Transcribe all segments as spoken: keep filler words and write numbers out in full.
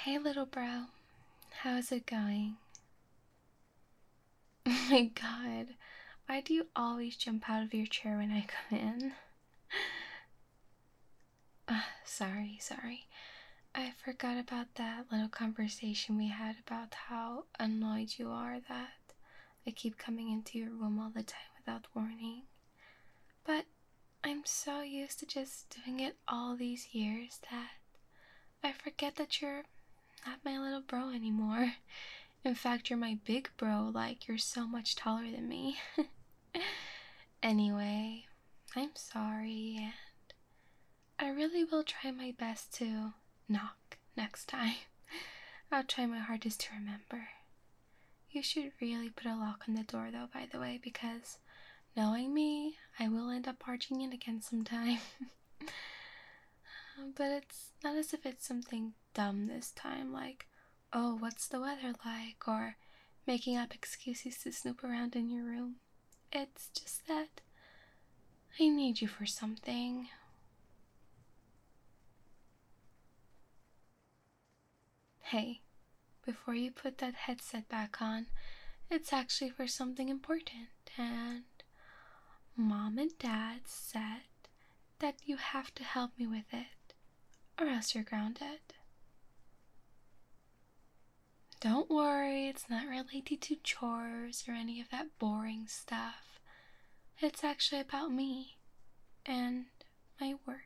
Hey, little bro. How's it going? Oh my god. Why do you always jump out of your chair when I come in? Uh, sorry, sorry. I forgot about that little conversation we had about how annoyed you are that I keep coming into your room all the time without warning. But I'm so used to just doing it all these years that I forget that you're not my little bro anymore. In fact, you're my big bro, like you're so much taller than me. Anyway, I'm sorry, and I really will try my best to knock next time. I'll try my hardest to remember. You should really put a lock on the door, though, by the way, because knowing me, I will end up barging in again sometime. But it's not as if it's something dumb this time, like, oh, what's the weather like? Or making up excuses to snoop around in your room. It's just that I need you for something. Hey, before you put that headset back on, it's actually for something important, and Mom and Dad said that you have to help me with it, or else you're grounded. Don't worry, it's not related to chores or any of that boring stuff. It's actually about me and my work.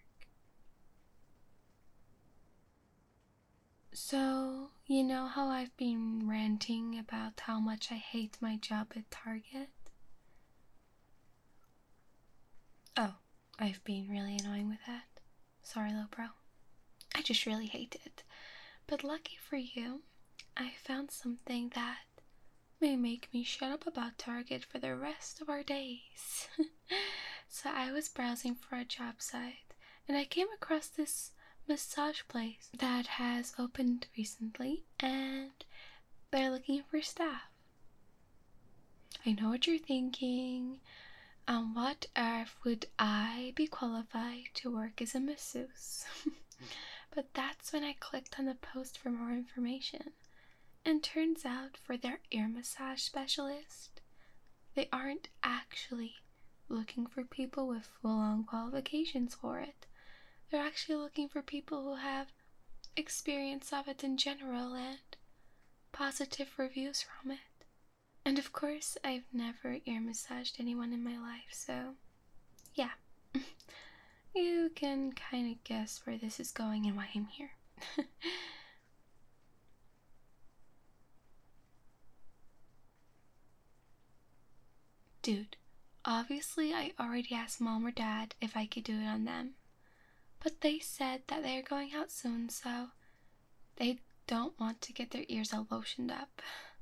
So, you know how I've been ranting about how much I hate my job at Target? Oh, I've been really annoying with that. Sorry, little bro. I just really hate it. But lucky for you, I found something that may make me shut up about Target for the rest of our days. So I was browsing for a job site, and I came across this massage place that has opened recently, and they're looking for staff. I know what you're thinking. On what earth would I be qualified to work as a masseuse? But that's when I clicked on the post for more information. And turns out for their ear massage specialist, they aren't actually looking for people with full-on qualifications for it. They're actually looking for people who have experience of it in general and positive reviews from it. And of course, I've never ear massaged anyone in my life, so yeah. You can kind of guess where this is going and why I'm here. Dude, obviously I already asked Mom or Dad if I could do it on them. But they said that they're going out soon, so they don't want to get their ears all lotioned up.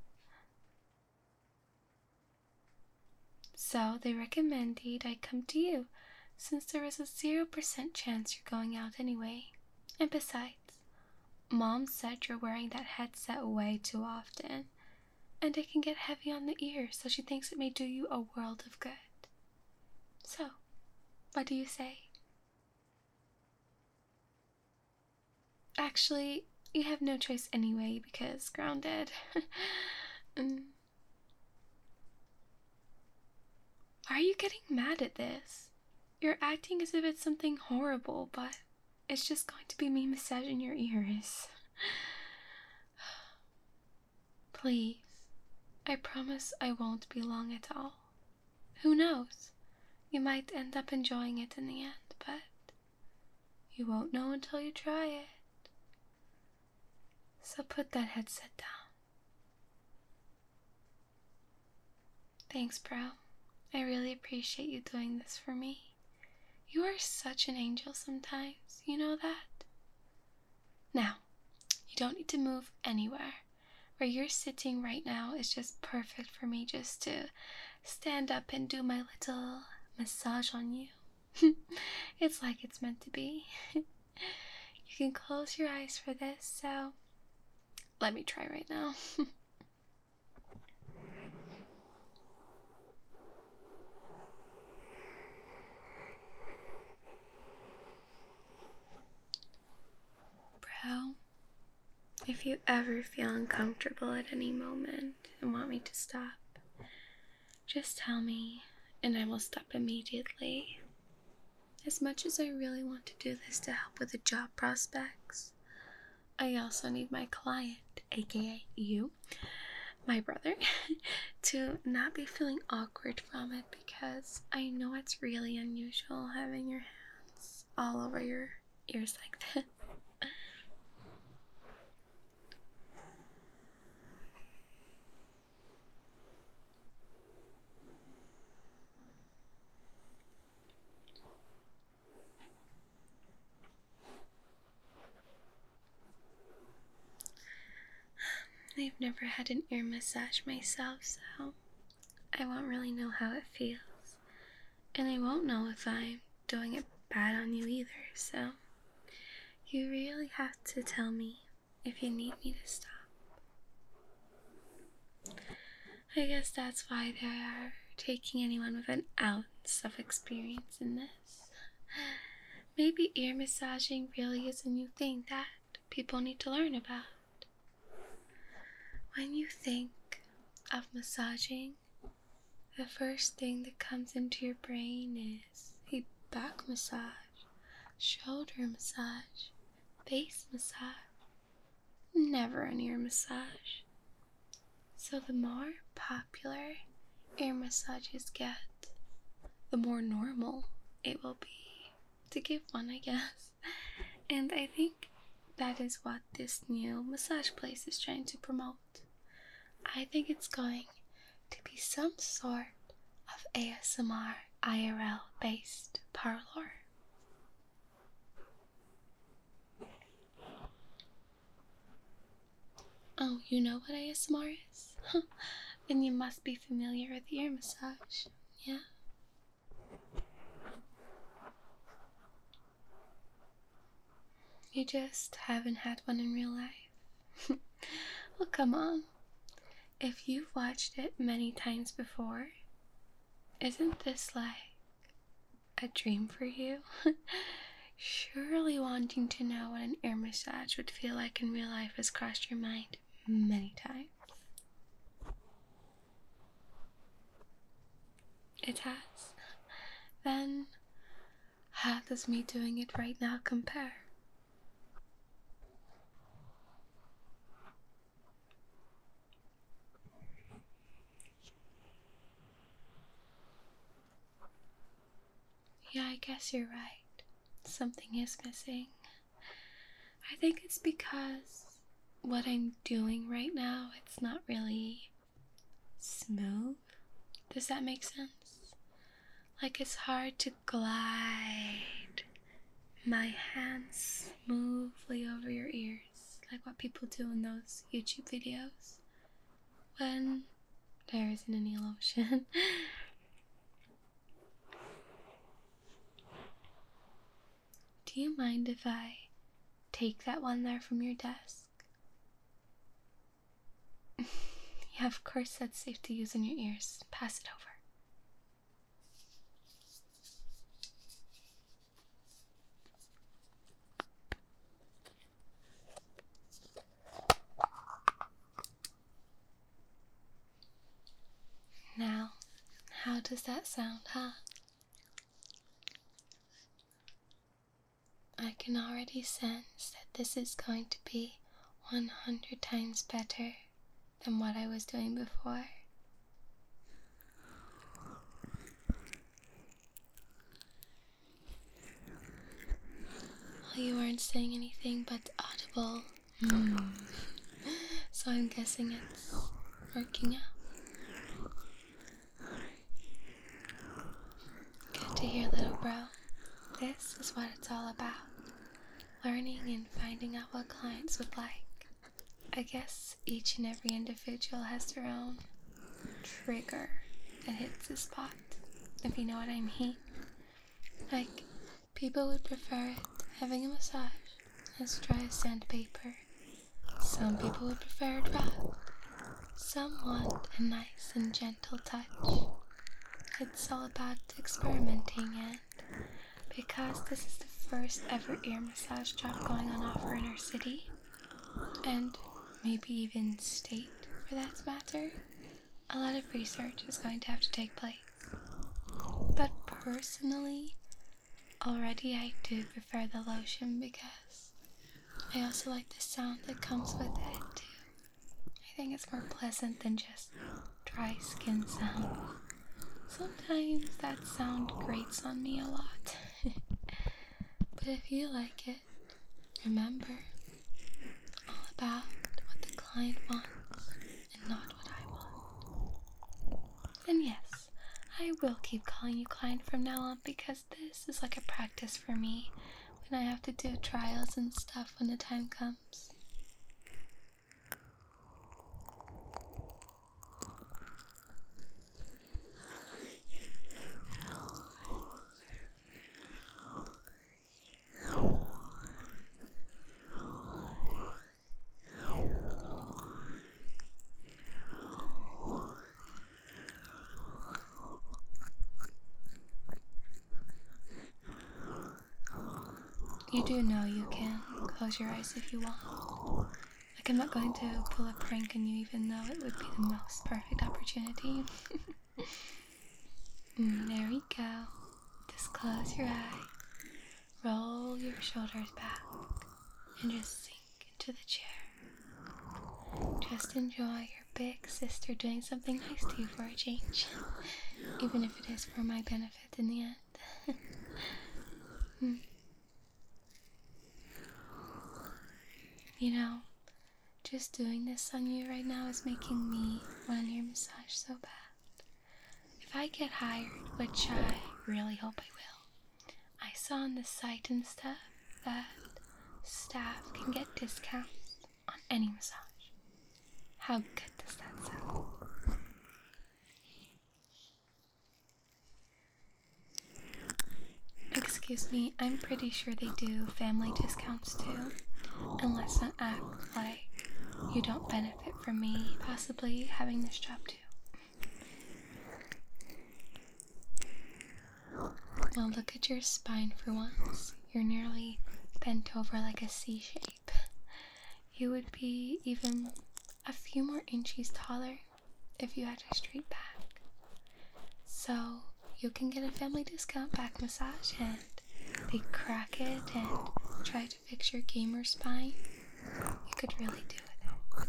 So they recommended I come to you, since there is a zero percent chance you're going out anyway. And besides, Mom said you're wearing that headset way too often, and it can get heavy on the ears, so she thinks it may do you a world of good. So, what do you say? Actually, you have no choice anyway because grounded. mm. Why are you getting mad at this? You're acting as if it's something horrible, but it's just going to be me massaging your ears. Please, I promise I won't be long at all. Who knows? You might end up enjoying it in the end, but you won't know until you try it. So put that headset down. Thanks, bro. I really appreciate you doing this for me. You are such an angel sometimes, you know that? Now, you don't need to move anywhere. Where you're sitting right now is just perfect for me just to stand up and do my little massage on you. It's like it's meant to be. You can close your eyes for this, so let me try right now. Bro, If you ever feel uncomfortable at any moment and want me to stop, just tell me and I will stop immediately. As much as I really want to do this to help with the job prospects, I also need my client, aka you, my brother, to not be feeling awkward from it, because I know it's really unusual having your hands all over your ears like this. I've never had an ear massage myself, so I won't really know how it feels. And I won't know if I'm doing it bad on you either, so you really have to tell me if you need me to stop. I guess that's why they are taking anyone with an ounce of experience in this. Maybe ear massaging really is a new thing that people need to learn about. When you think of massaging, the first thing that comes into your brain is a back massage, shoulder massage, face massage, never an ear massage. So the more popular ear massages get, the more normal it will be to give one, I guess. And I think that is what this new massage place is trying to promote. I think it's going to be some sort of A S M R I R L based parlor. Oh, you know what A S M R is? Then you must be familiar with ear massage, yeah? You just haven't had one in real life. Well, come on. If you've watched it many times before, isn't this like a dream for you? Surely wanting to know what an ear massage would feel like in real life has crossed your mind many times. It has. Then, how does me doing it right now compare? Yeah, I guess you're right. Something is missing. I think it's because what I'm doing right now, it's not really smooth. Does that make sense? Like, it's hard to glide my hands smoothly over your ears, like what people do in those YouTube videos when there isn't any lotion. Do you mind if I take that one there from your desk? Yeah, of course that's safe to use in your ears. Pass it over. Now, how does that sound, huh? I can already sense that this is going to be one hundred times better than what I was doing before. Well, you weren't saying anything but audible. Mm. So I'm guessing it's working out. Good to hear, little bro. This is what it's all about. Learning and finding out what clients would like. I guess each and every individual has their own trigger that hits the spot, if you know what I mean. Like, people would prefer it having a massage as dry as sandpaper. Some people would prefer it rough. Some want a nice and gentle touch. It's all about experimenting, and because this is the first ever ear massage job going on offer in our city, and maybe even state for that matter, a lot of research is going to have to take place. But personally, already I do prefer the lotion because I also like the sound that comes with it too. I think it's more pleasant than just dry skin sound. Sometimes that sound grates on me a lot. But if you like it, remember, all about what the client wants and not what I want. And yes, I will keep calling you client from now on because this is like a practice for me when I have to do trials and stuff when the time comes. You do know you can close your eyes if you want. Like, I'm not going to pull a prank on you even though it would be the most perfect opportunity. mm, there we go. Just close your eye, roll your shoulders back, and just sink into the chair. Just enjoy your big sister doing something nice to you for a change, even if it is for my benefit in the end. mm. You know, just doing this on you right now is making me want your massage so bad. If I get hired, which I really hope I will, I saw on the site and stuff that staff can get discounts on any massage. How good does that sound? Excuse me, I'm pretty sure they do family discounts too. And let's not act like you don't benefit from me possibly having this job too. Well, look at your spine for once. You're nearly bent over like a C shape. You would be even a few more inches taller if you had a straight back. So you can get a family discount back massage and they crack it and try to fix your gamer spine. You could really do it.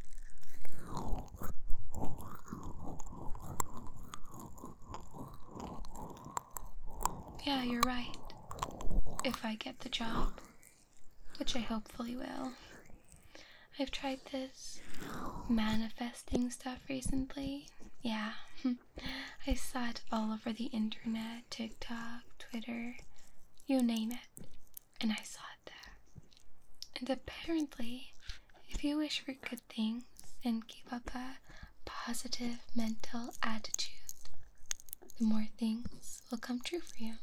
Yeah, you're right. If I get the job, which I hopefully will. I've tried this manifesting stuff recently. Yeah, I saw it all over the internet, TikTok, Twitter, you name it, and I saw it there. And apparently, if you wish for good things and keep up a positive mental attitude, the more things will come true for you.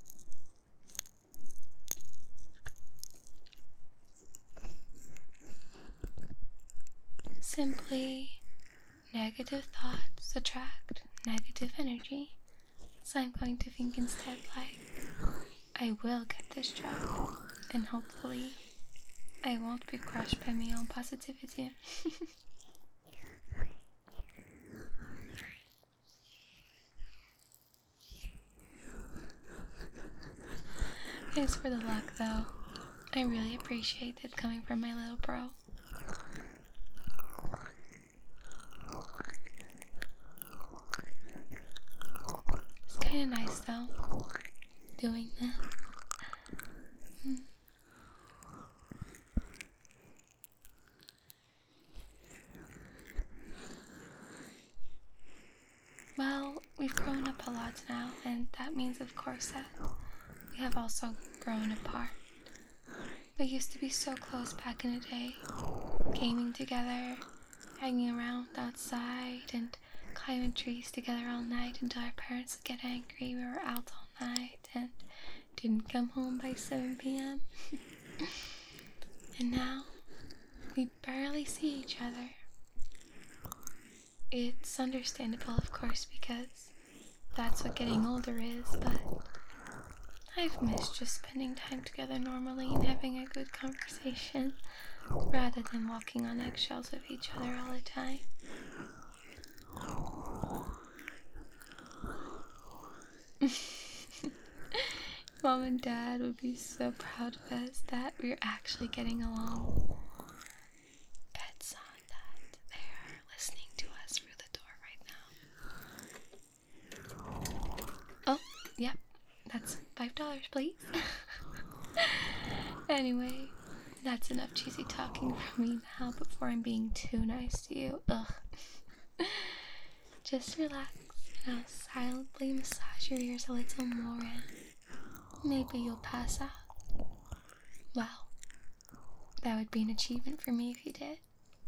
Simply, negative thoughts attract negative energy. So I'm going to think instead like, I will get this job, and hopefully I won't be crushed by my own positivity. Thanks for the luck though. I really appreciate it coming from my little bro. It's kinda nice though, doing that. Hmm. Well, we've grown up a lot now, and that means of course that we have also grown apart. We used to be so close back in the day, gaming together, hanging around outside, and climbing trees together all night until our parents would get angry. We were out all night and didn't come home by seven p.m. And now, we barely see each other. It's understandable, of course, because that's what getting older is, but I've missed just spending time together normally and having a good conversation rather than walking on eggshells with each other all the time. Mom and Dad would be so proud of us that we're actually getting along. Bets on that they are listening to us through the door right now. Oh, yep, that's five dollars, please. Anyway, that's enough cheesy talking from me now before I'm being too nice to you. Ugh. Just relax and I'll silently massage your ears a little more and maybe you'll pass out. Well, that would be an achievement for me if you did.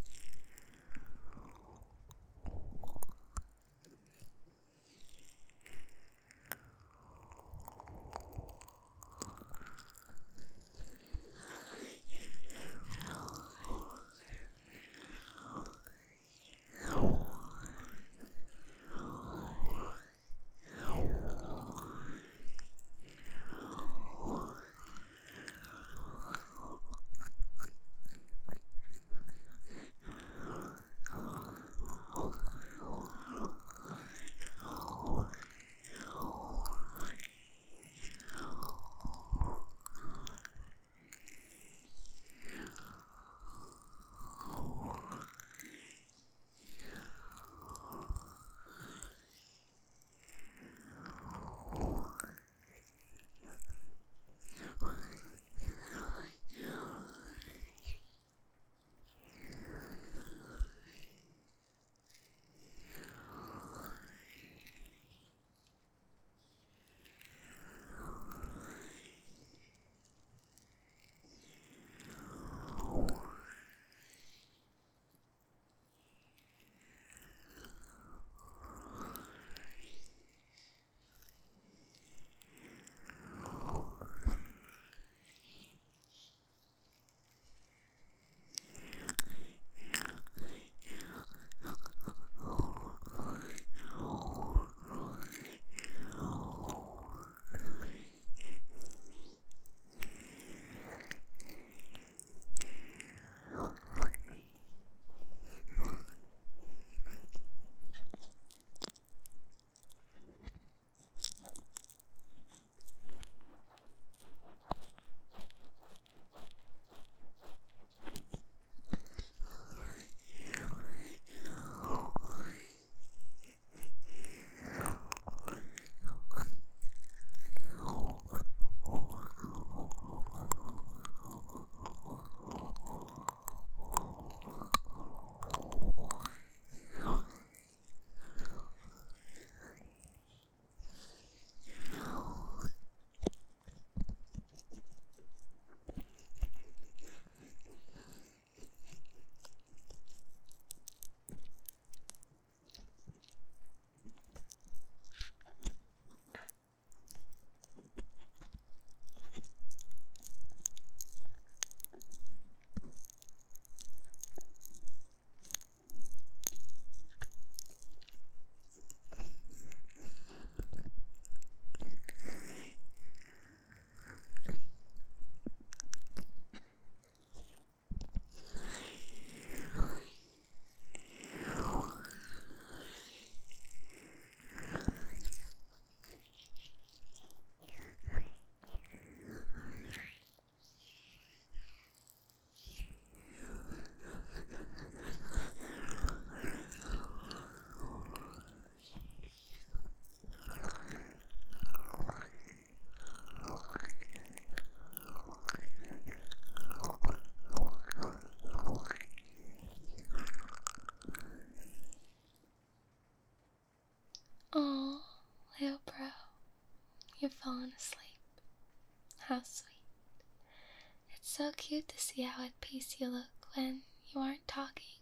Oh, little bro, you've fallen asleep. How sweet. It's so cute to see how at peace you look when you aren't talking.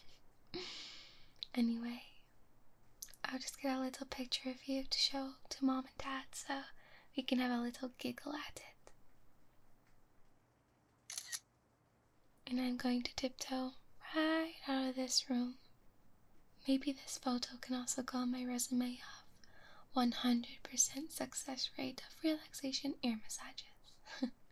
Anyway, I'll just get a little picture of you to show to Mom and Dad so we can have a little giggle at it. And I'm going to tiptoe right out of this room. Maybe this photo can also go on my resume of one hundred percent success rate of relaxation ear massages.